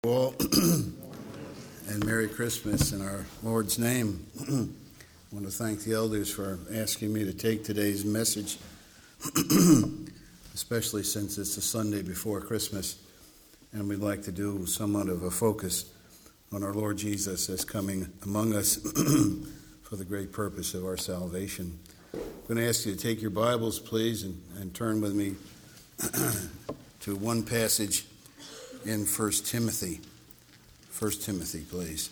All and Merry Christmas in our Lord's name. I want to thank the elders for asking me to take today's message, especially since it's the Sunday before Christmas, and we'd like to do somewhat of a focus on our Lord Jesus as coming among us for the great purpose of our salvation. I'm going to ask you to take your Bibles, please, and turn with me to one passage in 1 Timothy. 1 Timothy, please.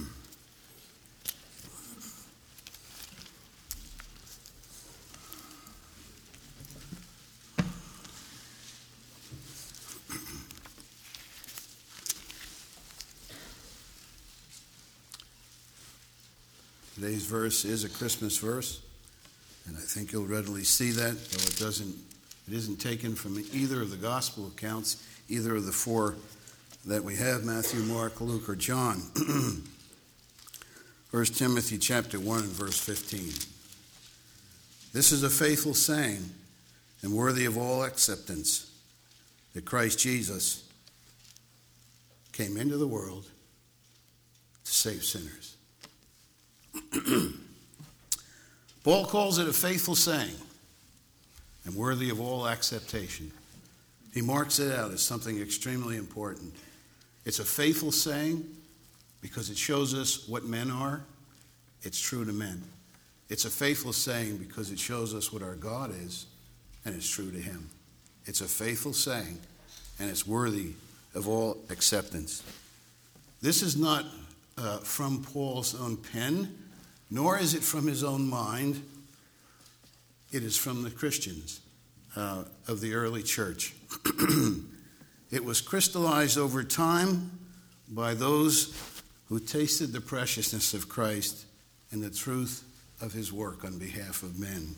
Today's verse is a Christmas verse, and I think you'll readily see that, though it isn't taken from either of the gospel accounts, either of the four that we have, Matthew, Mark, Luke, or John. 1 Timothy chapter 1 and verse 15. This is a faithful saying and worthy of all acceptance, that Christ Jesus came into the world to save sinners. Paul calls it a faithful saying and worthy of all acceptation. He marks it out as something extremely important. It's a faithful saying because it shows us what men are. It's true to men. It's a faithful saying because it shows us what our God is, and it's true to him. It's a faithful saying, and it's worthy of all acceptance. This is not from Paul's own pen, nor is it from his own mind. It is from the Christians of the early church. It was crystallized over time by those who tasted the preciousness of Christ and the truth of his work on behalf of men.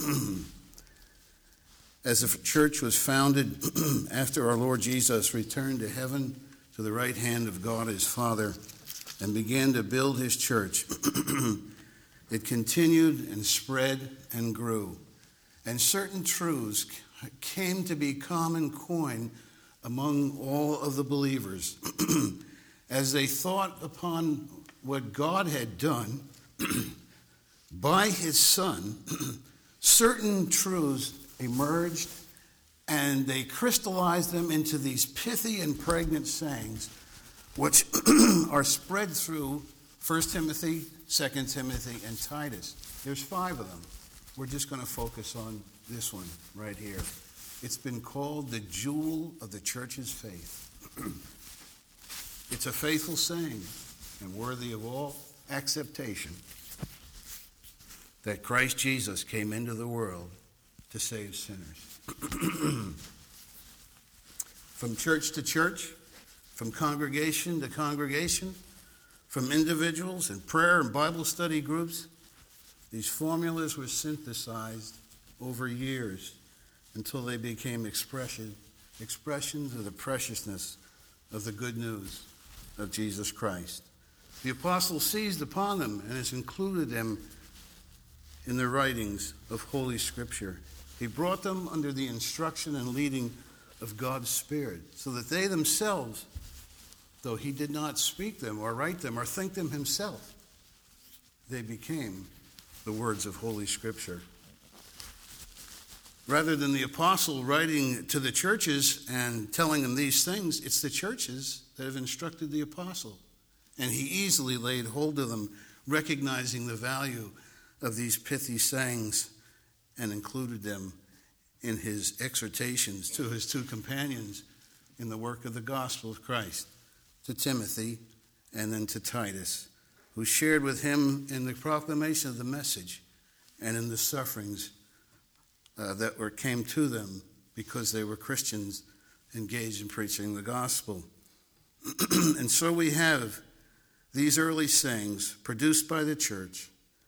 As the church was founded after our Lord Jesus returned to heaven to the right hand of God his Father and began to build his church, it continued and spread and grew. And certain truths came to be common coin among all of the believers as they thought upon what God had done by his Son. Certain truths emerged and they crystallized them into these pithy and pregnant sayings, which are spread through 1 Timothy, 2 Timothy, and Titus. There's 5 of them. We're just going to focus on this one right here. It's been called the jewel of the church's faith. It's a faithful saying and worthy of all acceptation that Christ Jesus came into the world to save sinners. From church to church, from congregation to congregation, from individuals and prayer and Bible study groups, these formulas were synthesized over years until they became expressions of the preciousness of the good news of Jesus Christ. The apostle seized upon them and has included them in the writings of Holy Scripture. He brought them under the instruction and leading of God's Spirit so that they themselves, though he did not speak them or write them or think them himself, they became the words of Holy Scripture. Rather than the apostle writing to the churches and telling them these things, it's the churches that have instructed the apostle. And he easily laid hold of them, recognizing the value of these pithy sayings, and included them in his exhortations to his 2 companions in the work of the gospel of Christ, to Timothy and then to Titus, who shared with him in the proclamation of the message and in the sufferings that came to them because they were Christians engaged in preaching the gospel. And so we have these early sayings produced by the church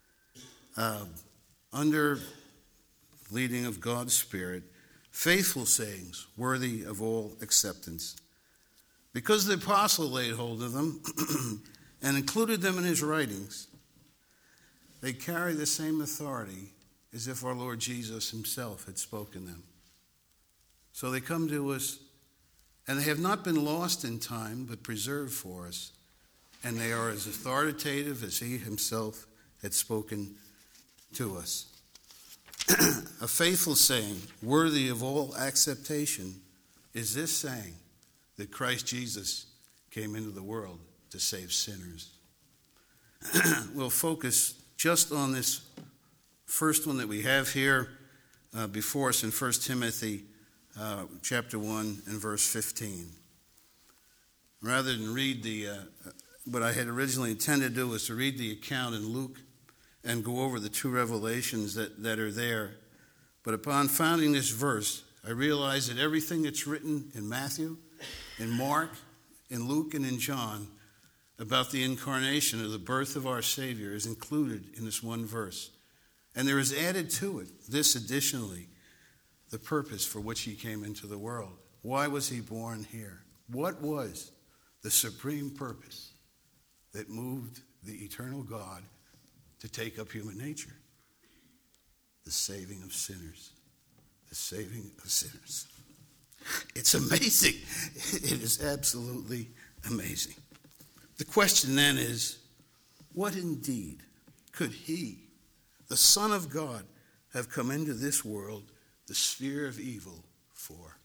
under leading of God's Spirit, faithful sayings worthy of all acceptance. Because the apostle laid hold of them and included them in his writings, they carry the same authority as if our Lord Jesus himself had spoken them. So they come to us And they have not been lost in time, but preserved for us. And they are as authoritative as he himself had spoken to us. A faithful saying, worthy of all acceptation, is this saying that Christ Jesus came into the world to save sinners. We'll focus just on this first one that we have here before us in 1 Timothy chapter 1 and verse 15. Rather than read what I had originally intended to do was to read the account in Luke and go over the two revelations that are there. But upon finding this verse, I realized that everything that's written in Matthew, in Mark, in Luke, and in John about the incarnation or the birth of our Savior is included in this one verse. And there is added to it, this additionally, the purpose for which he came into the world. Why was he born here? What was the supreme purpose that moved the eternal God to take up human nature? The saving of sinners. The saving of sinners. It's amazing. It is absolutely amazing. The question then is, what indeed could he, the Son of God, have come into this world, the sphere of evil, for?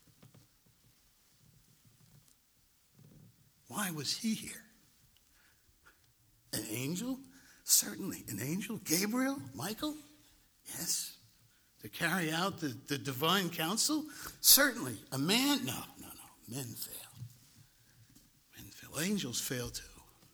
Why was he here? An angel? Certainly. An angel? Gabriel? Michael? Yes. To carry out the divine counsel? Certainly. A man? No. Men fail. Men fail. Angels fail too.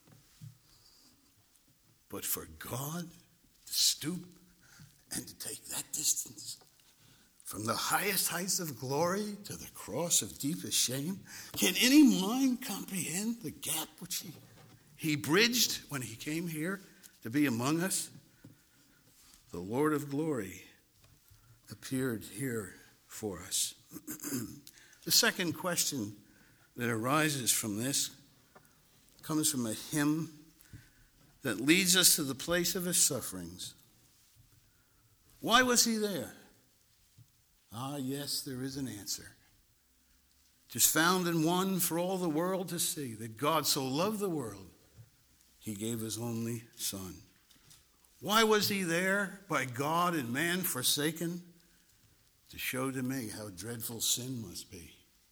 But for God to stoop and to take that distance from the highest heights of glory to the cross of deepest shame, can any mind comprehend the gap which he bridged when he came here to be among us? The Lord of glory appeared here for us. The second question that arises from this comes from a hymn that leads us to the place of his sufferings. Why was he there? Ah, yes, there is an answer. Just found in one for all the world to see, that God so loved the world, he gave his only Son. Why was he there, by God and man forsaken? To show to me how dreadful sin must be.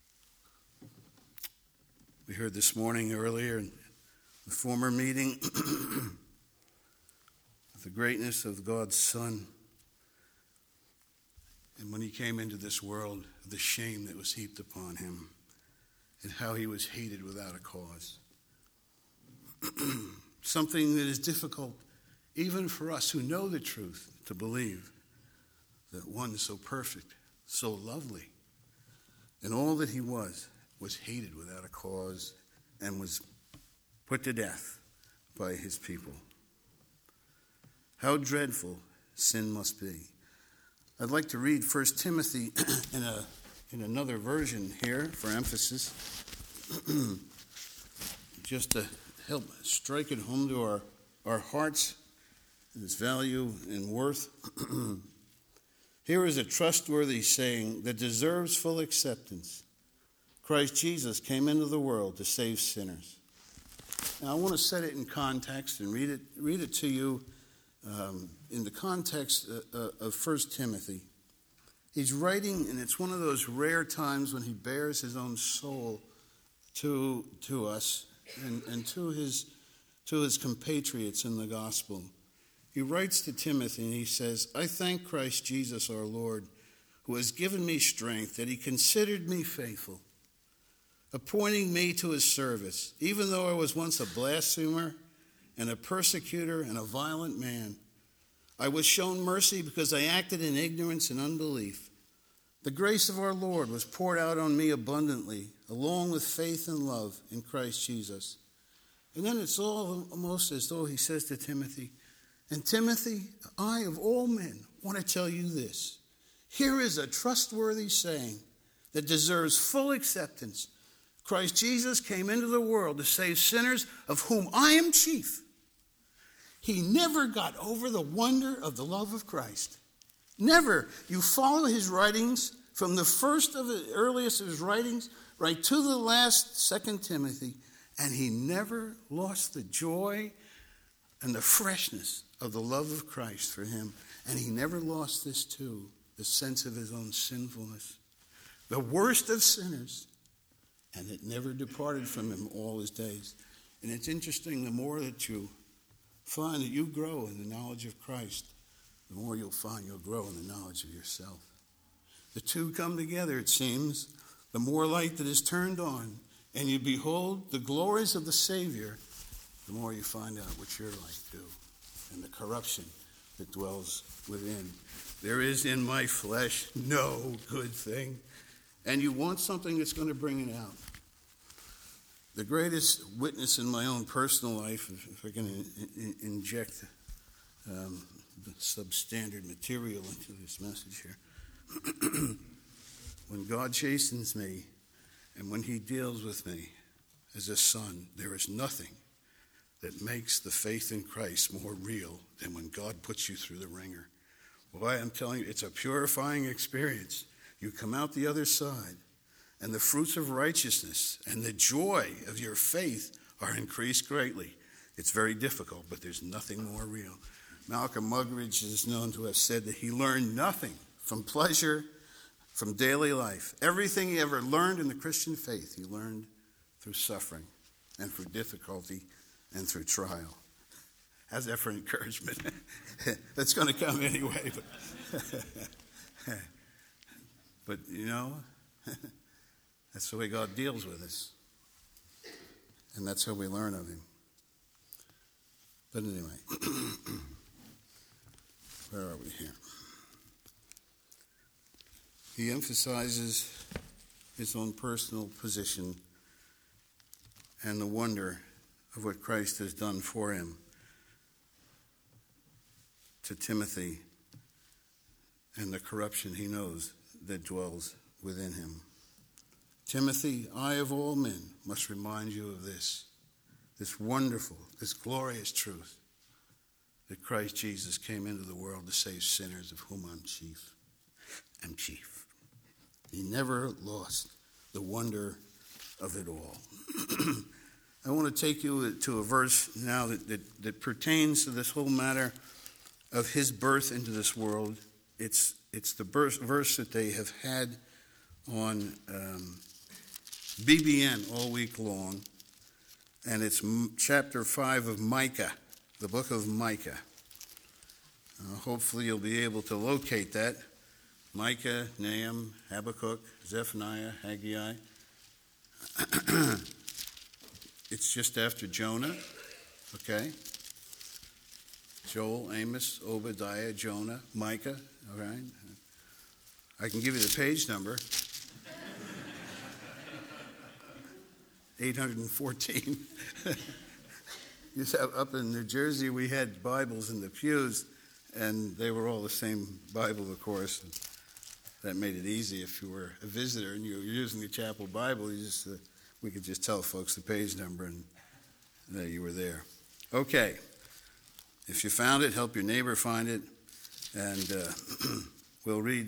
We heard this morning earlier in the former meeting the greatness of God's Son. And when he came into this world, the shame that was heaped upon him and how he was hated without a cause. Something that is difficult even for us who know the truth to believe that one so perfect, so lovely, and all that he was hated without a cause and was put to death by his people. How dreadful sin must be. I'd like to read 1 Timothy in another version here for emphasis, just to help strike it home to our hearts, its value and worth. Here is a trustworthy saying that deserves full acceptance. Christ Jesus came into the world to save sinners. Now, I want to set it in context and read it to you in the context of 1 Timothy. He's writing, and it's one of those rare times when he bears his own soul to us and to his compatriots in the gospel. He writes to Timothy and he says, I thank Christ Jesus our Lord, who has given me strength, that he considered me faithful, appointing me to his service, even though I was once a blasphemer and a persecutor and a violent man. I was shown mercy because I acted in ignorance and unbelief. The grace of our Lord was poured out on me abundantly, along with faith and love in Christ Jesus. And then it's almost as though he says to Timothy, and Timothy, I of all men want to tell you this. Here is a trustworthy saying that deserves full acceptance. Christ Jesus came into the world to save sinners, of whom I am chief. He never got over the wonder of the love of Christ. Never. You follow his writings from the earliest of his writings right to the last, 2 Timothy, and he never lost the joy and the freshness of the love of Christ for him. And he never lost this too, the sense of his own sinfulness. The worst of sinners, and it never departed from him all his days. And it's interesting, the more that you find that you grow in the knowledge of Christ, the more you'll find you'll grow in the knowledge of yourself. The two come together, it seems. The more light that is turned on, and you behold the glories of the Savior, the more you find out what you're like too, and the corruption that dwells within. There is in my flesh no good thing. And you want something that's going to bring it out. The greatest witness in my own personal life, if I can inject substandard material into this message here, when God chastens me and when he deals with me as a son, there is nothing that makes the faith in Christ more real than when God puts you through the ringer. Boy, I'm telling you, it's a purifying experience. You come out the other side, and the fruits of righteousness and the joy of your faith are increased greatly. It's very difficult, but there's nothing more real. Malcolm Muggeridge is known to have said that he learned nothing from pleasure, from daily life. Everything he ever learned in the Christian faith, he learned through suffering and through difficulty and through trial. How's that for encouragement? That's going to come anyway. But you know, that's the way God deals with us. And that's how we learn of him. But anyway, where are we here? He emphasizes his own personal position and the wonder of what Christ has done for him to Timothy and the corruption he knows that dwells within him. Timothy, I of all men must remind you of this wonderful, this glorious truth that Christ Jesus came into the world to save sinners, of whom I'm chief. I'm chief. He never lost the wonder of it all. I want to take you to a verse now that pertains to this whole matter of his birth into this world. It's the verse that they have had on BBN all week long, and it's chapter 5 of Micah, the book of Micah. Hopefully you'll be able to locate that. Micah, Nahum, Habakkuk, Zephaniah, Haggai. It's just after Jonah, okay? Joel, Amos, Obadiah, Jonah, Micah, all right? I can give you the page number. 814. Up in New Jersey, we had Bibles in the pews, and they were all the same Bible, of course. That made it easy if you were a visitor and you were using the chapel Bible. We could just tell folks the page number and that you were there. Okay. If you found it, help your neighbor find it, and we'll read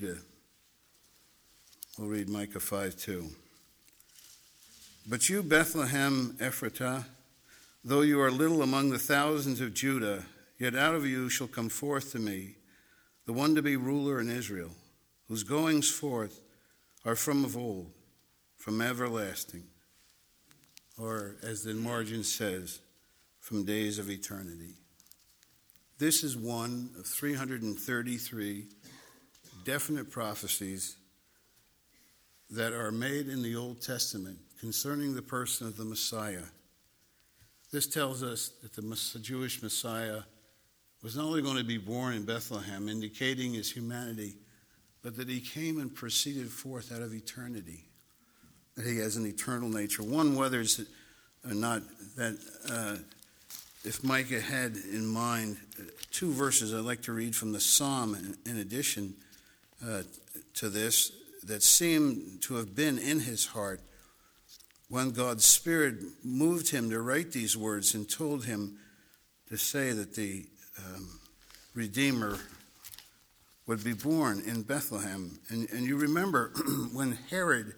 Micah 5:2. But you, Bethlehem Ephratah, though you are little among the thousands of Judah, yet out of you shall come forth to me the one to be ruler in Israel, whose goings forth are from of old, from everlasting, or as the margin says, from days of eternity. This is one of 333 definite prophecies that are made in the Old Testament concerning the person of the Messiah. This tells us that the Jewish Messiah was not only going to be born in Bethlehem, indicating his humanity, but that he came and proceeded forth out of eternity, that he has an eternal nature. One wonders not that if Micah had in mind two verses I'd like to read from the Psalm in addition to this that seem to have been in his heart when God's Spirit moved him to write these words and told him to say that the Redeemer would be born in Bethlehem. And you remember when Herod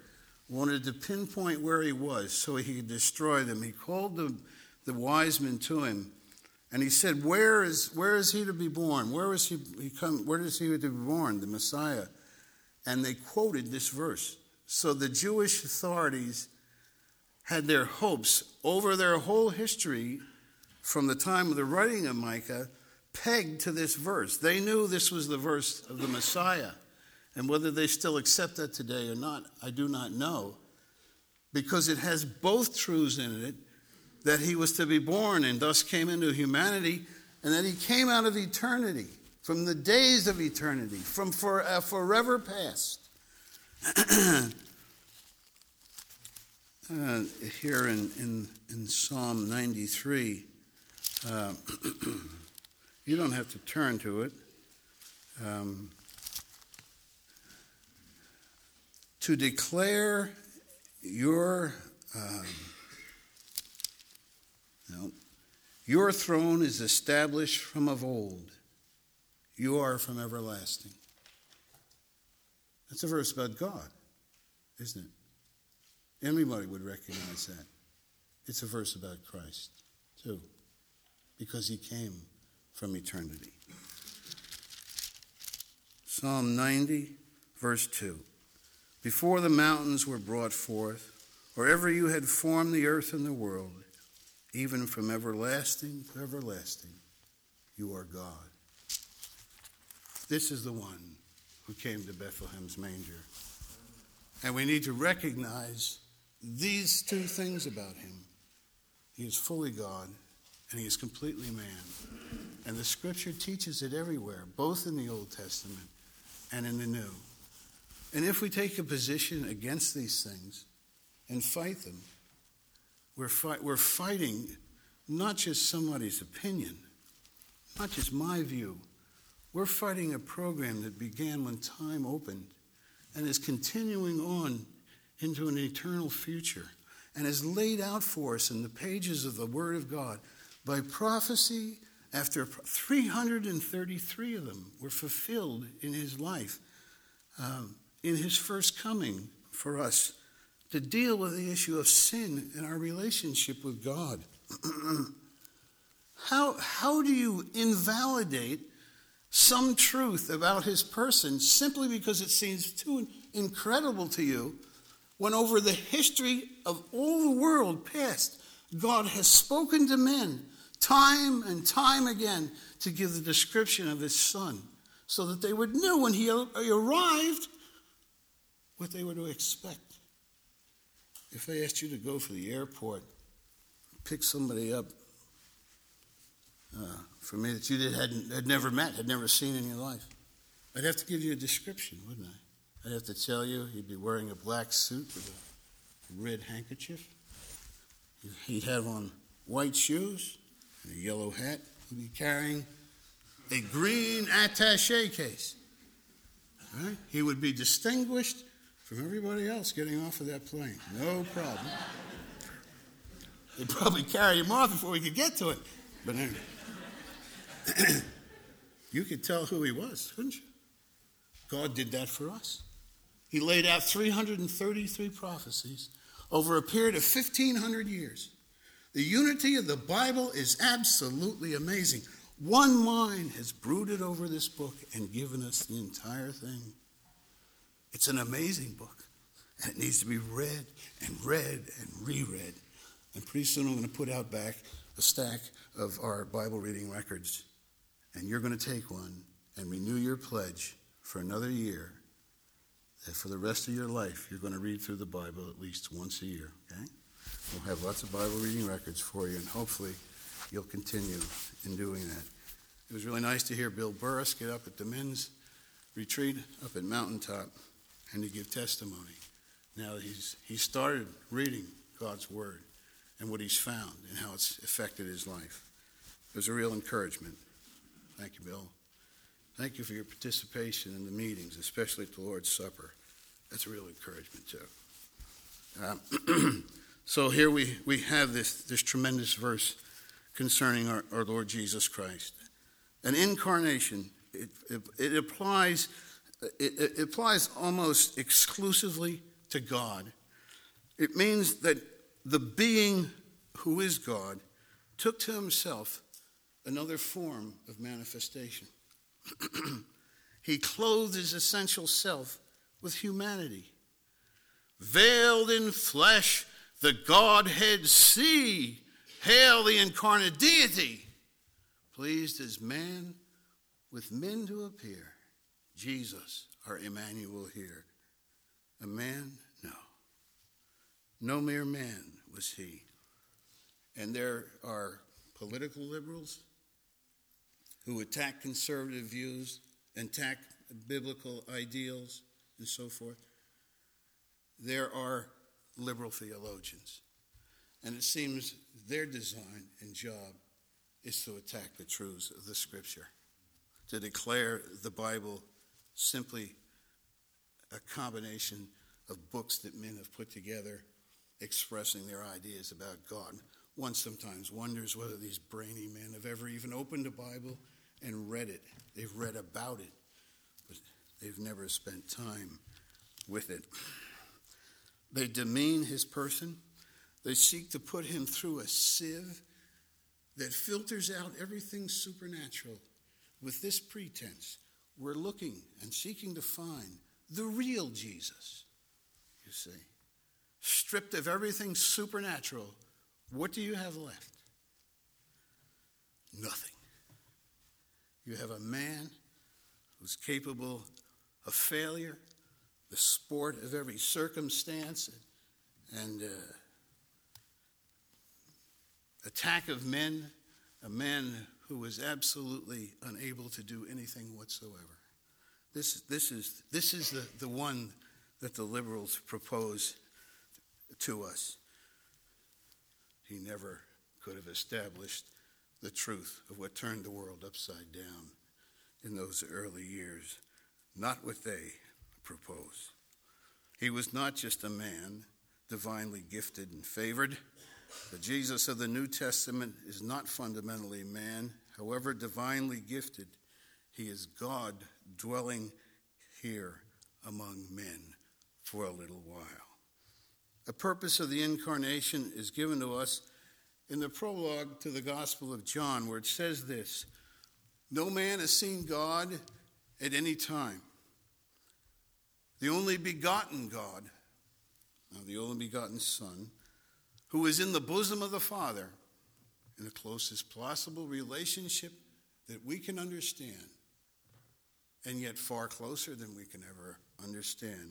wanted to pinpoint where he was so he could destroy them. He called the wise men to him, and he said, where is he to be born? Where is he come? Where is he to be born, the Messiah? And they quoted this verse. So the Jewish authorities had their hopes over their whole history from the time of the writing of Micah pegged to this verse. They knew this was the verse of the Messiah. And whether they still accept that today or not, I do not know. Because it has both truths in it, that he was to be born and thus came into humanity, and that he came out of eternity, from the days of eternity, from forever past. Here in Psalm 93, you don't have to turn to it. To declare your throne is established from of old. You are from everlasting. That's a verse about God, isn't it? Anybody would recognize that. It's a verse about Christ, too, because he came from eternity. Psalm 90, verse 2. Before the mountains were brought forth, or ever you had formed the earth and the world, even from everlasting to everlasting, you are God. This is the one who came to Bethlehem's manger. And we need to recognize these two things about him. He is fully God, and he is completely man. And the scripture teaches it everywhere, both in the Old Testament and in the New. And if we take a position against these things and fight them, we're fighting not just somebody's opinion, not just my view. We're fighting a program that began when time opened and is continuing on into an eternal future and is laid out for us in the pages of the Word of God by prophecy. After 333 of them were fulfilled in his life, in his first coming for us to deal with the issue of sin and our relationship with God. How do you invalidate some truth about his person simply because it seems too incredible to you, when over the history of all the world past, God has spoken to men time and time again to give the description of his son so that they would know when he arrived what they were to expect. If they asked you to go for the airport, pick somebody up for me that you had never met, had never seen in your life, I'd have to give you a description, wouldn't I? I'd have to tell you he'd be wearing a black suit with a red handkerchief. He'd have on white shoes and a yellow hat. He'd be carrying a green attaché case. Right? He would be distinguished from everybody else getting off of that plane. No problem. They'd probably carry him off before we could get to it. But anyway, you could tell who he was, couldn't you? God did that for us. He laid out 333 prophecies over a period of 1,500 years. The unity of the Bible is absolutely amazing. One mind has brooded over this book and given us the entire thing. It's an amazing book, and it needs to be read and read and reread. And pretty soon I'm going to put out back a stack of our Bible reading records, and you're going to take one and renew your pledge for another year, that for the rest of your life you're going to read through the Bible at least once a year, okay? We'll have lots of Bible reading records for you, and hopefully you'll continue in doing that. It was really nice to hear Bill Burris get up at the men's retreat up at Mountaintop and to give testimony. Now he started reading God's Word and what he's found and how it's affected his life. It was a real encouragement. Thank you, Bill. Thank you for your participation in the meetings, especially at the Lord's Supper. That's a real encouragement, too. So here we have this tremendous verse concerning our Lord Jesus Christ. An incarnation, it applies almost exclusively to God, It means that the being who is God took to himself another form of manifestation. He clothed his essential self with humanity. Veiled in flesh, the Godhead see. Hail the incarnate deity. Pleased as man with men to appear. Jesus, our Emmanuel here. A man? No. No mere man was he. And there are political liberals who attack conservative views, attack biblical ideals, and so forth. There are liberal theologians. And it seems their design and job is to attack the truths of the Scripture, to declare the Bible simply a combination of books that men have put together expressing their ideas about God. One sometimes wonders whether these brainy men have ever even opened a Bible and read it. They've read about it, but they've never spent time with it. They demean his person. They seek to put him through a sieve that filters out everything supernatural with this pretense. We're looking and seeking to find the real Jesus, you see. Stripped of everything supernatural, what do you have left? Nothing. You have a man who's capable of failure, the sport of every circumstance, and attack of men, a man who is absolutely unable to do anything whatsoever. This is the one that the liberals propose to us. He never could have established the truth of what turned the world upside down in those early years, not what they propose. He was not just a man, divinely gifted and favored. The Jesus of the New Testament is not fundamentally man. However divinely gifted, he is God dwelling here among men for a little while. The purpose of the incarnation is given to us in the prologue to the Gospel of John, where it says this: no man has seen God at any time. The only begotten God, now the only begotten Son, who is in the bosom of the Father, in the closest possible relationship that we can understand, and yet far closer than we can ever understand.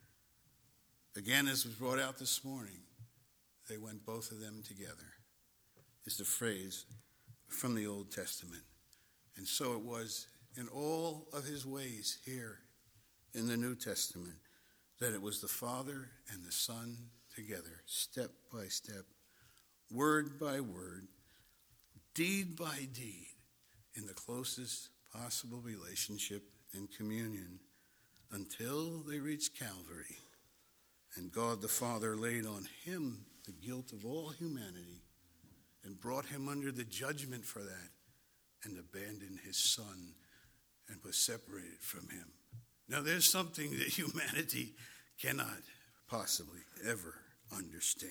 Again, as was brought out this morning, they went both of them together, is the phrase from the Old Testament. And so it was in all of his ways here in the New Testament, that it was the Father and the Son together, step by step, word by word, deed by deed, in the closest possible relationship and communion, until they reached Calvary, and God the Father laid on him the guilt of all humanity and brought him under the judgment for that, and abandoned his Son and was separated from him. Now there's something that humanity cannot possibly ever understand.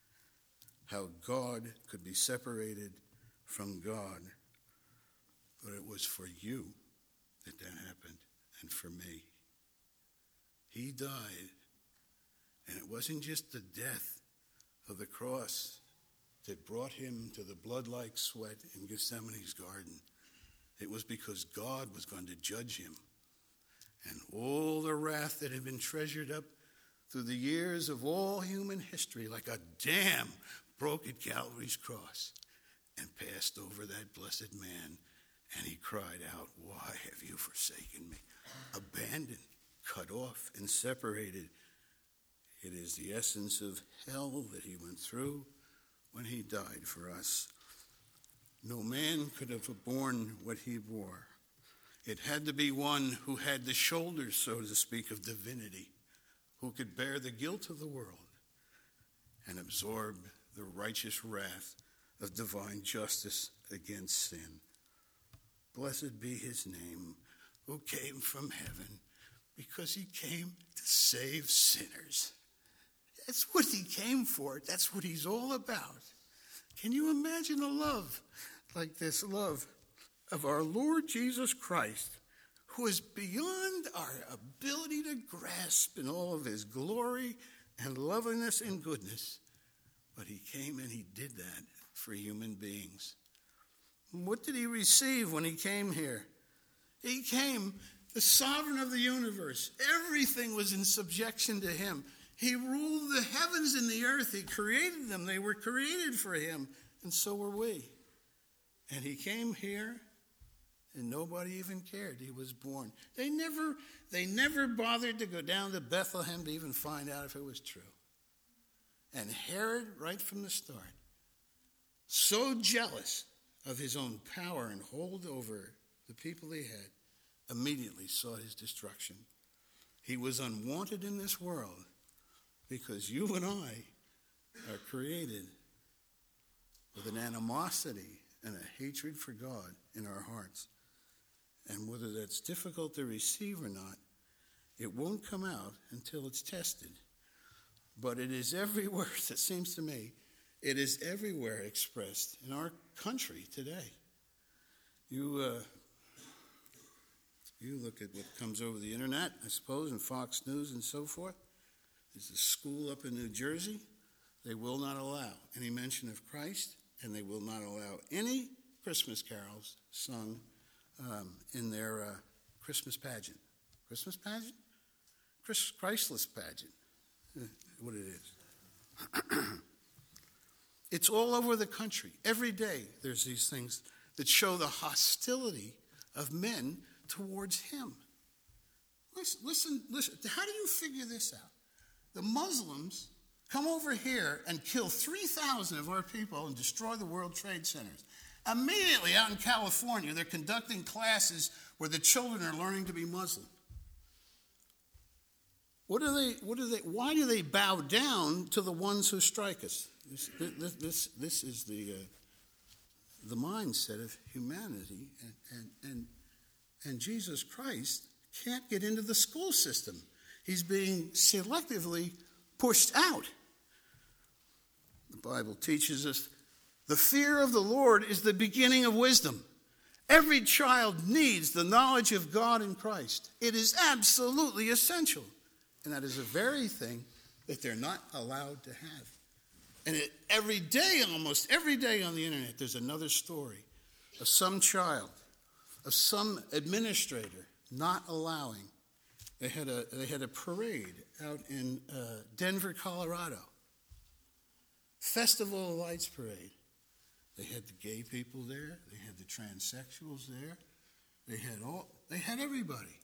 How God could be separated from God. But it was for you that happened, and for me. He died, and it wasn't just the death of the cross that brought him to the blood-like sweat in Gethsemane's garden. It was because God was going to judge him. And all the wrath that had been treasured up through the years of all human history, like a dam, broke at Calvary's cross and passed over that blessed man. And he cried out, "Why have you forsaken me?" Abandoned, cut off, and separated. It is the essence of hell that he went through when he died for us. No man could have borne what he bore. It had to be one who had the shoulders, so to speak, of divinity, who could bear the guilt of the world and absorb the righteous wrath of divine justice against sin. Blessed be his name, who came from heaven, because he came to save sinners. That's what he came for. That's what he's all about. Can you imagine a love like this love of our Lord Jesus Christ, who is beyond our ability to grasp in all of his glory and loveliness and goodness? But he came and he did that for human beings. What did he receive when he came here? He came, the sovereign of the universe. Everything was in subjection to him. He ruled the heavens and the earth. He created them. They were created for him, and so were we. And he came here, and nobody even cared. He was born. They never bothered to go down to Bethlehem to even find out if it was true. And Herod, right from the start, so jealous of his own power and hold over the people he had, immediately sought his destruction. He was unwanted in this world because you and I are created with an animosity and a hatred for God in our hearts. And whether that's difficult to receive or not, it won't come out until it's tested. But it is everywhere, it seems to me, it is everywhere expressed in our country today. You look at what comes over the internet, I suppose, and Fox News and so forth. There's a school up in New Jersey. They will not allow any mention of Christ, and they will not allow any Christmas carols sung in their Christmas pageant. Christmas pageant? Christless pageant, what it is. It's all over the country. Every day there's these things that show the hostility of men towards him. Listen. How do you figure this out? The Muslims come over here and kill 3,000 of our people and destroy the World Trade Centers. Immediately out in California, they're conducting classes where the children are learning to be Muslim. Why do they bow down to the ones who strike us? This is the mindset of humanity, and Jesus Christ can't get into the school system. He's being selectively pushed out. The Bible teaches us the fear of the Lord is the beginning of wisdom. Every child needs the knowledge of God in Christ. It is absolutely essential. And that is the very thing that they're not allowed to have. And almost every day on the internet, there's another story of some child, of some administrator not allowing. They had a parade out in Denver, Colorado. Festival of Lights parade. They had the gay people there. They had the transsexuals there. They had everybody.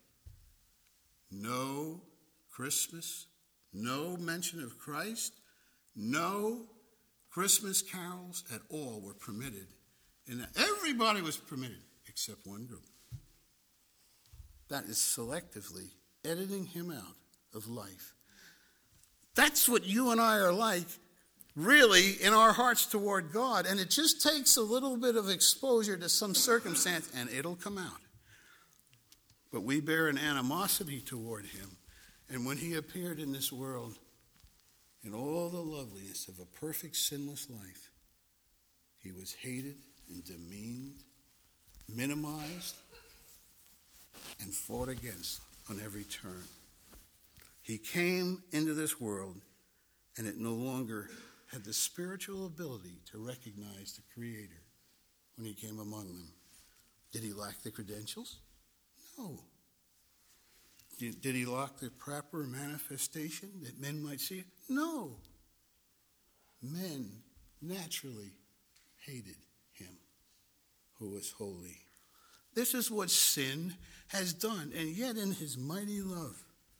No Christmas, no mention of Christ, no Christmas carols at all were permitted. And everybody was permitted except one group. That is selectively editing him out of life. That's what you and I are like, really, in our hearts toward God. And it just takes a little bit of exposure to some circumstance, and it'll come out. But we bear an animosity toward him. And when he appeared in this world, in all the loveliness of a perfect, sinless life, he was hated and demeaned, minimized, and fought against on every turn. He came into this world, and it no longer had the spiritual ability to recognize the Creator when he came among them. Did he lack the credentials? No. Did he lack the proper manifestation that men might see it? No. Men naturally hated him who was holy. This is what sin has done. And yet in his mighty love,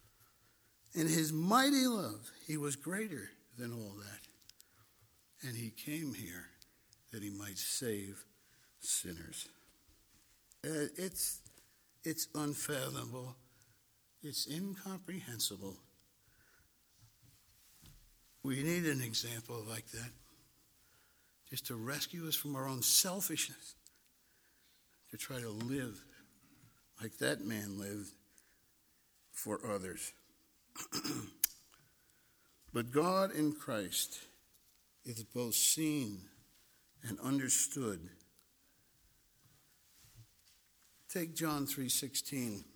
he was greater than all that. And he came here that he might save sinners. It's unfathomable. It's incomprehensible. We need an example like that, just to rescue us from our own selfishness, to try to live like that man lived for others. But God in Christ is both seen and understood. Take John 3:16.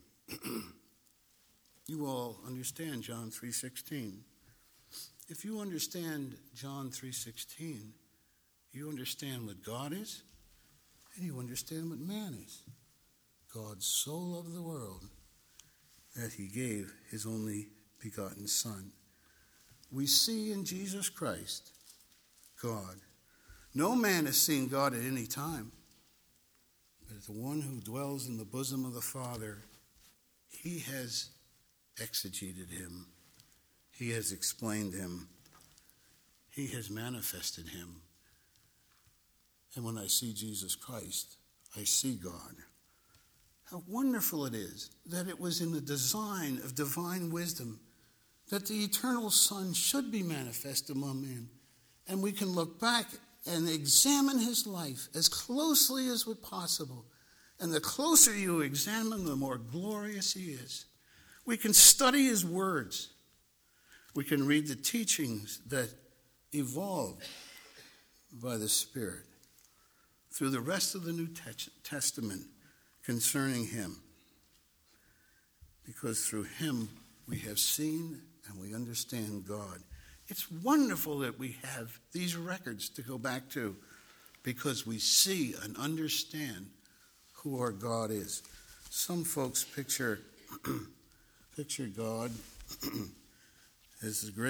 You all understand John 3:16. If you understand John 3:16, you understand what God is, and you understand what man is. God so loved the world that he gave his only begotten Son. We see in Jesus Christ God. No man has seen God at any time, but the one who dwells in the bosom of the Father, he has exegeted him. He has explained him. He has manifested him. And when I see Jesus Christ, I see God. How wonderful it is that it was in the design of divine wisdom that the eternal Son should be manifest among men. And we can look back and examine his life as closely as possible. And the closer you examine, the more glorious he is. We can study his words. We can read the teachings that evolve by the Spirit through the rest of the New Testament concerning him. Because through him we have seen and we understand God. It's wonderful that we have these records to go back to because we see and understand who our God is. Some folks picture God as the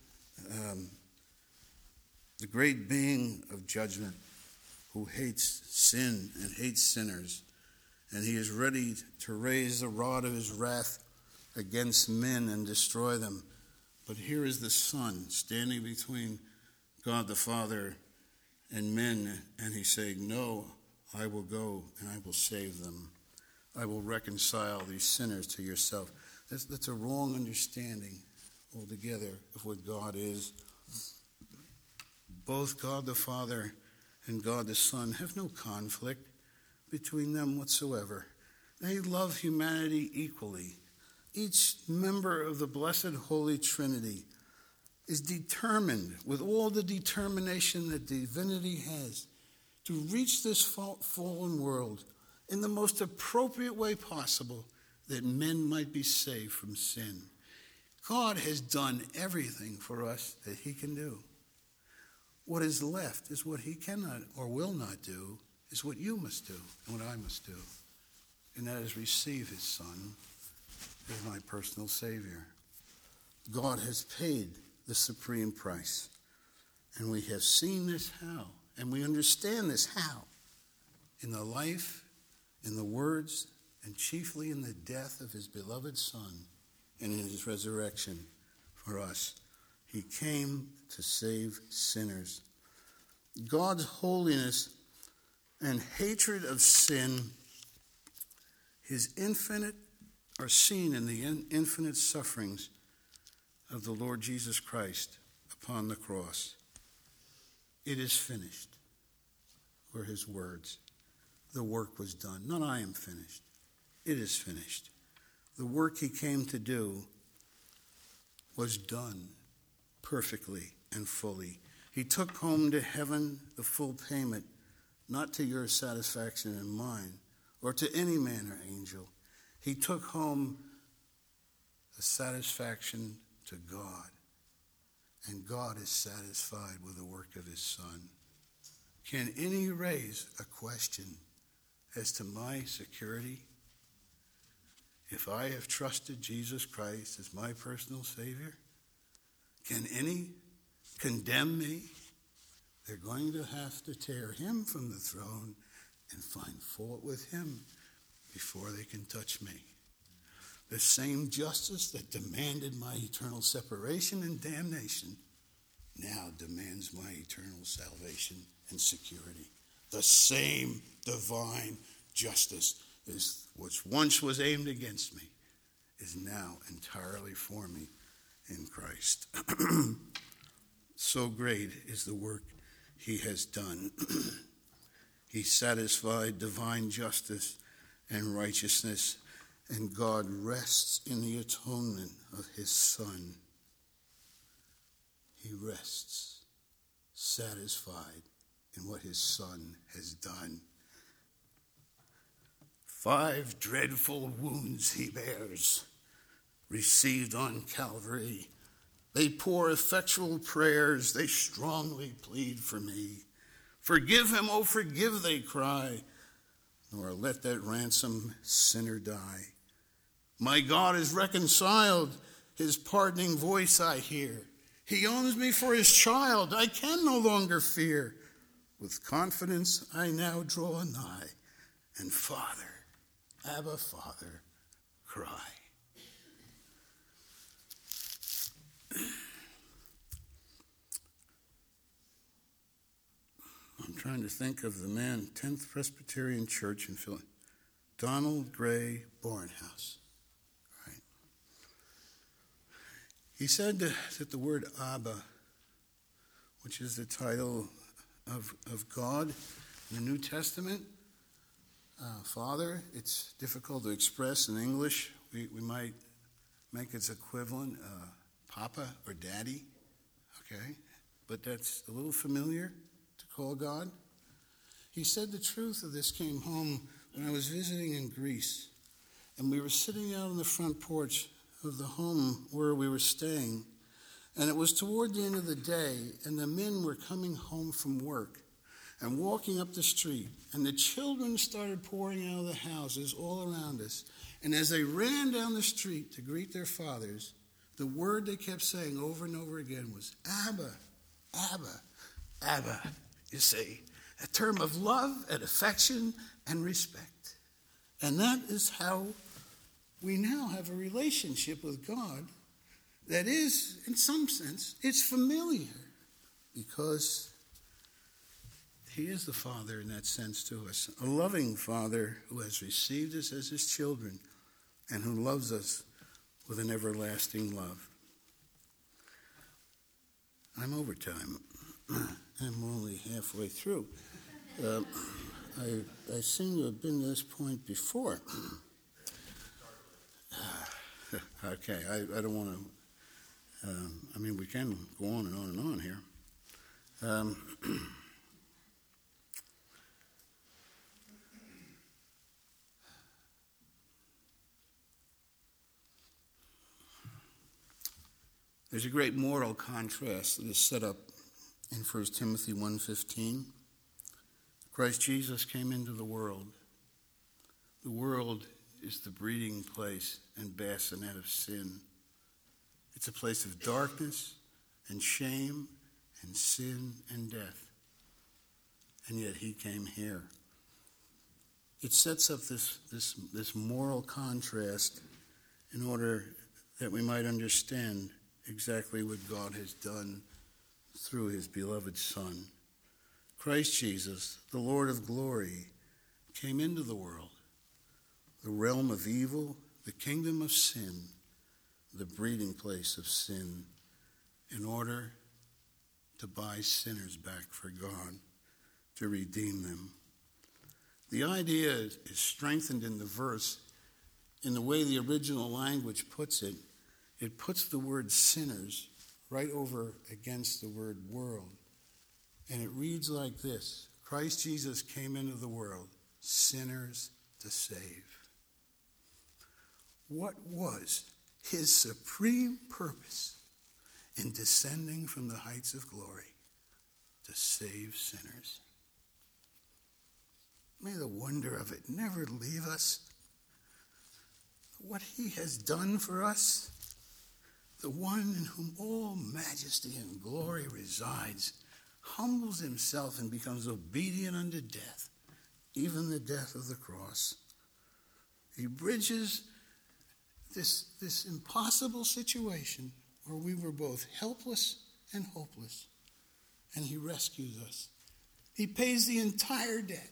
great being of judgment who hates sin and hates sinners, and he is ready to raise the rod of his wrath against men and destroy them. But here is the Son standing between God the Father and men, and he's saying, no, I will go and I will save them. I will reconcile these sinners to yourself. That's a wrong understanding altogether of what God is. Both God the Father and God the Son have no conflict between them whatsoever. They love humanity equally. Each member of the blessed Holy Trinity is determined with all the determination that divinity has to reach this fallen world in the most appropriate way possible that men might be saved from sin. God has done everything for us that he can do. What is left is what he cannot or will not do, is what you must do and what I must do. And that is receive his Son as my personal Savior. God has paid the supreme price. And we have seen this how. And we understand this how. In the life, in the words, and chiefly in the death of his beloved Son and in his resurrection for us. He came to save sinners. God's holiness and hatred of sin, his infinite, are seen in the infinite sufferings of the Lord Jesus Christ upon the cross. It is finished, were his words. The work was done. Not I am finished. It is finished. The work he came to do was done perfectly and fully. He took home to heaven the full payment, not to your satisfaction and mine, or to any man or angel. He took home the satisfaction to God. And God is satisfied with the work of his Son. Can any raise a question as to my security? If I have trusted Jesus Christ as my personal Savior, can any condemn me? They're going to have to tear him from the throne and find fault with him before they can touch me. The same justice that demanded my eternal separation and damnation now demands my eternal salvation and security. The same divine justice which once was aimed against me is now entirely for me in Christ. So great is the work he has done. He satisfied divine justice and righteousness, and God rests in the atonement of his Son. he rests, satisfied in what his Son has done. 5 dreadful wounds he bears, received on Calvary. They pour effectual prayers, they strongly plead for me. Forgive him, oh forgive, they cry, nor let that ransomed sinner die. My God is reconciled, his pardoning voice I hear. He owns me for his child, I can no longer fear. With confidence I now draw nigh, and Father, Abba, Father, cry. I'm trying to think of the man, 10th Presbyterian Church in Philadelphia, Donald Gray Barnhouse. Right. He said that the word Abba, which is the title of God in the New Testament, Father, it's difficult to express in English. We might make its equivalent Papa or Daddy, okay? But that's a little familiar to call God. He said the truth of this came home when I was visiting in Greece, and we were sitting out on the front porch of the home where we were staying, and it was toward the end of the day, and the men were coming home from work and walking up the street, and the children started pouring out of the houses all around us. And as they ran down the street to greet their fathers, the word they kept saying over and over again was, Abba, Abba, Abba. You see, a term of love and affection and respect. And that is how we now have a relationship with God that is, in some sense, it's familiar because he is the Father in that sense to us, a loving Father who has received us as his children and who loves us with an everlasting love. I'm over time. I'm only halfway through. I seem to have been to this point before. Okay, I don't want to, we can go on and on here. There's a great moral contrast that is set up in 1 Timothy 1:15. Christ Jesus came into the world. The world is the breeding place and bassinet of sin. It's a place of darkness and shame and sin and death. And yet he came here. It sets up this moral contrast in order that we might understand exactly what God has done through his beloved Son. Christ Jesus, the Lord of glory, came into the world, the realm of evil, the kingdom of sin, the breeding place of sin, in order to buy sinners back for God, to redeem them. The idea is strengthened in the verse in the way the original language puts it. It puts the word sinners right over against the word world. And it reads like this: Christ Jesus came into the world, sinners to save. What was his supreme purpose in descending from the heights of glory? To save sinners. May the wonder of it never leave us. What he has done for us, the one in whom all majesty and glory resides, humbles himself and becomes obedient unto death, even the death of the cross. He bridges this impossible situation where we were both helpless and hopeless, and he rescues us. He pays the entire debt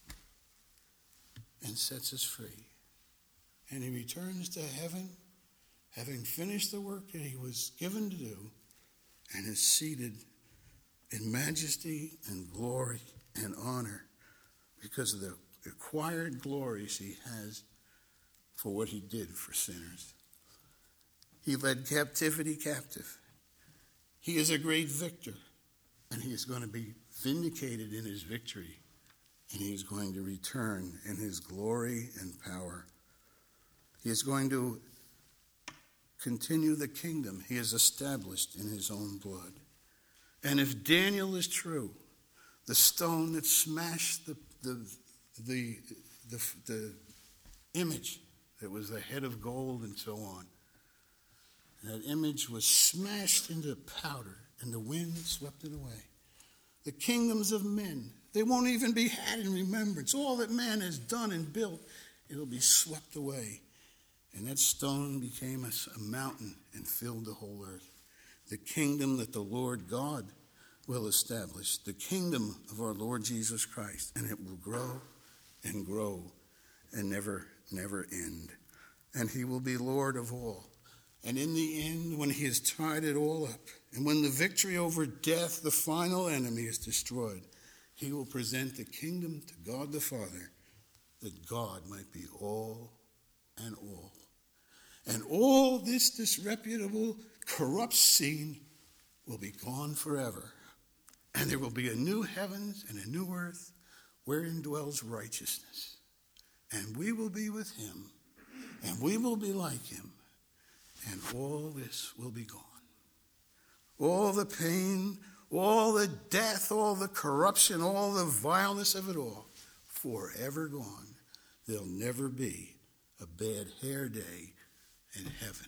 and sets us free. And he returns to heaven, having finished the work that he was given to do, and is seated in majesty and glory and honor because of the acquired glories he has for what he did for sinners. He led captivity captive. He is a great victor, and he is going to be vindicated in his victory, and he is going to return in his glory and power. He is going to continue the kingdom he has established in his own blood. And if Daniel is true, the stone that smashed the image that was the head of gold and so on, that image was smashed into powder, and the wind swept it away. The kingdoms of men, they won't even be had in remembrance. All that man has done and built, it'll be swept away. And that stone became a mountain and filled the whole earth. The kingdom that the Lord God will establish, the kingdom of our Lord Jesus Christ, and it will grow and grow and never end. And he will be Lord of all. And in the end, when he has tied it all up, and when the victory over death, the final enemy, is destroyed, he will present the kingdom to God the Father, that God might be all and all. And all this disreputable, corrupt scene will be gone forever. And there will be a new heavens and a new earth wherein dwells righteousness. And we will be with him, and we will be like him. And all this will be gone. All the pain, all the death, all the corruption, all the vileness of it all, forever gone. There'll never be a bad hair day in heaven.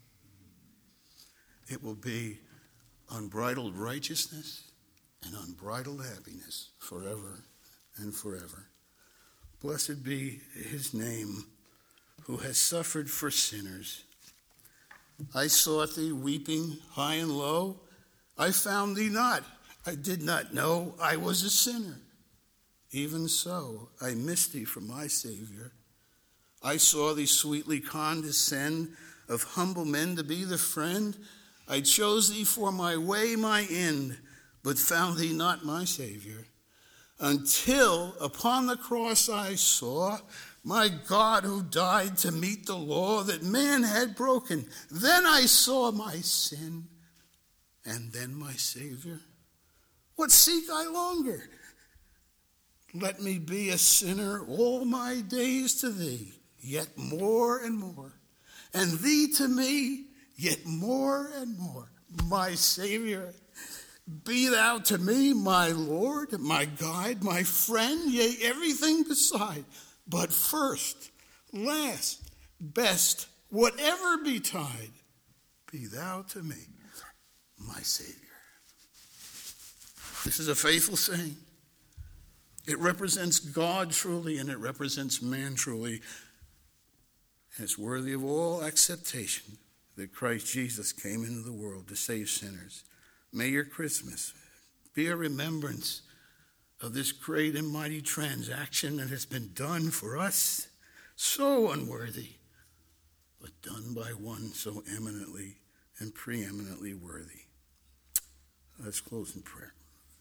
It will be unbridled righteousness and unbridled happiness forever and forever. Blessed be his name, who has suffered for sinners. I sought thee weeping high and low. I found thee not. I did not know I was a sinner. Even so, I missed thee from my Savior. I saw thee sweetly condescend, of humble men to be the friend. I chose thee for my way, my end, but found thee not my Savior. Until upon the cross I saw my God who died to meet the law that man had broken. Then I saw my sin, and then my Savior. What seek I longer? Let me be a sinner all my days to thee, yet more and more. And thee to me, yet more and more. My Savior, be thou to me my Lord, my guide, my friend, yea, everything beside. But first, last, best, whatever betide, be thou to me my Savior. This is a faithful saying. It represents God truly, and it represents man truly. And it's worthy of all acceptation that Christ Jesus came into the world to save sinners. May your Christmas be a remembrance of this great and mighty transaction that has been done for us, so unworthy, but done by one so eminently and preeminently worthy. Let's close in prayer.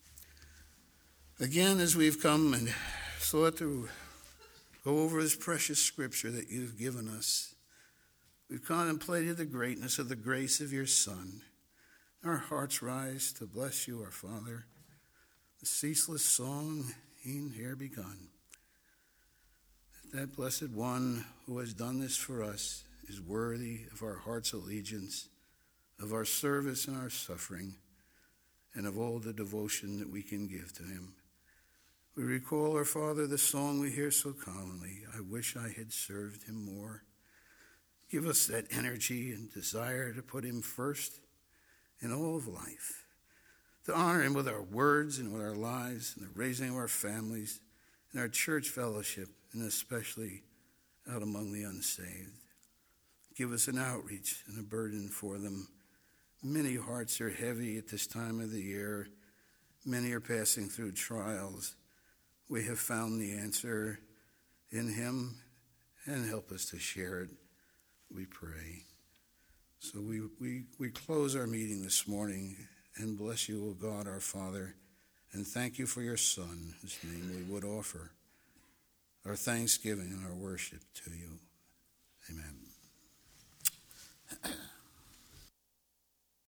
Again, as we've come and sought to go over this precious scripture that you've given us, we've contemplated the greatness of the grace of your Son. Our hearts rise to bless you, our Father. The ceaseless song e'en here begun. That blessed one who has done this for us is worthy of our heart's allegiance, of our service and our suffering, and of all the devotion that we can give to him. We recall, our Father, the song we hear so commonly, I wish I had served him more. Give us that energy and desire to put him first in all of life, to honor him with our words and with our lives, and the raising of our families, and our church fellowship, and especially out among the unsaved. Give us an outreach and a burden for them. Many hearts are heavy at this time of the year. Many are passing through trials. We have found the answer in him, and help us to share it, we pray. So we close our meeting this morning and bless you, O God, our Father, and thank you for your Son, whose name we would offer our thanksgiving and our worship to you. Amen.